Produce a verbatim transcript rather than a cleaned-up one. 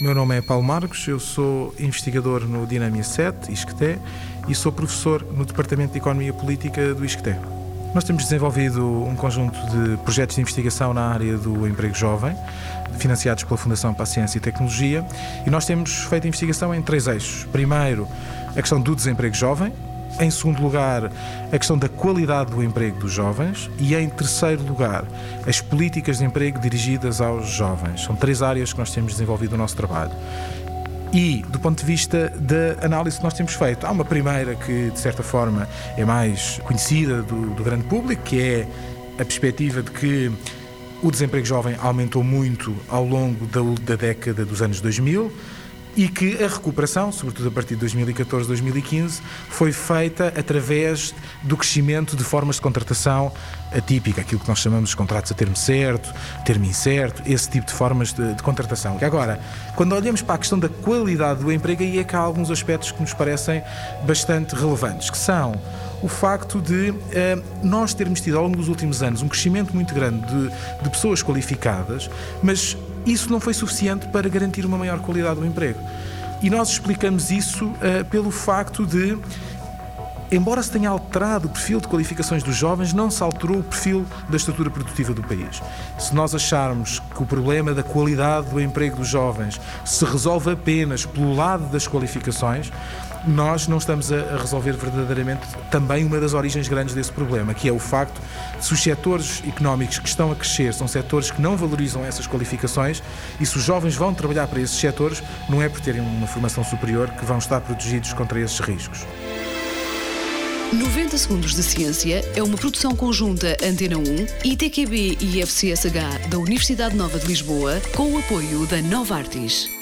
meu nome é Paulo Marcos, eu sou investigador no Dinâmia sete, I S C T E, e sou professor no Departamento de Economia Política do I S C T E. Nós temos desenvolvido um conjunto de projetos de investigação na área do emprego jovem, financiados pela Fundação para a Ciência e Tecnologia, e nós temos feito investigação em três eixos. Primeiro, a questão do desemprego jovem. Em segundo lugar, a questão da qualidade do emprego dos jovens. E em terceiro lugar, as políticas de emprego dirigidas aos jovens. São três áreas que nós temos desenvolvido o nosso trabalho. E, do ponto de vista da análise que nós temos feito, há uma primeira que, de certa forma, é mais conhecida do, do grande público, que é a perspectiva de que o desemprego jovem aumentou muito ao longo da, da década dos anos dois mil e que a recuperação, sobretudo a partir de dois mil e catorze, dois mil e quinze, foi feita através do crescimento de formas de contratação atípica, aquilo que nós chamamos de contratos a termo certo, termo incerto, esse tipo de formas de, de contratação. Agora, quando olhamos para a questão da qualidade do emprego, aí é que há alguns aspectos que nos parecem bastante relevantes, que são o facto de eh, nós termos tido ao longo dos últimos anos um crescimento muito grande de, de pessoas qualificadas, mas isso não foi suficiente para garantir uma maior qualidade do emprego. E nós explicamos isso uh, pelo facto de, embora se tenha alterado o perfil de qualificações dos jovens, não se alterou o perfil da estrutura produtiva do país. Se nós acharmos que o problema da qualidade do emprego dos jovens se resolve apenas pelo lado das qualificações, nós não estamos a resolver verdadeiramente também uma das origens grandes desse problema, que é o facto de se os setores económicos que estão a crescer são setores que não valorizam essas qualificações, e se os jovens vão trabalhar para esses setores, não é por terem uma formação superior que vão estar protegidos contra esses riscos. noventa Segundos de Ciência é uma produção conjunta Antena um, I T Q B e I F C S H da Universidade Nova de Lisboa, com o apoio da Novartis.